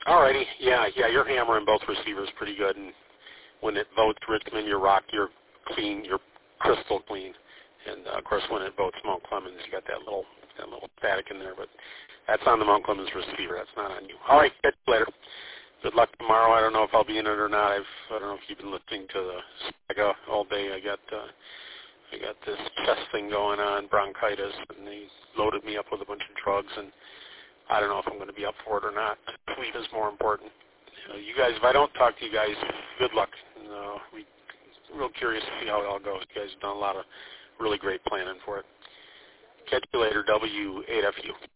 Alrighty, yeah, you're hammering both receivers pretty good, and when it votes Richmond, you're clean, you're crystal clean, and of course when it votes Mount Clemens, you got that little static in there, but that's on the Mount Clemens receiver. That's not on you. All right, catch you later. Good luck tomorrow. I don't know if I'll be in it or not. I don't know if you've been listening to the saga all day. I got this chest thing going on, bronchitis, and they loaded me up with a bunch of drugs, and I don't know if I'm going to be up for it or not. Sleep is more important. You guys, if I don't talk to you guys, good luck. We're real curious to see how it all goes. You guys have done a lot of really great planning for it. Catch you later, W8FU.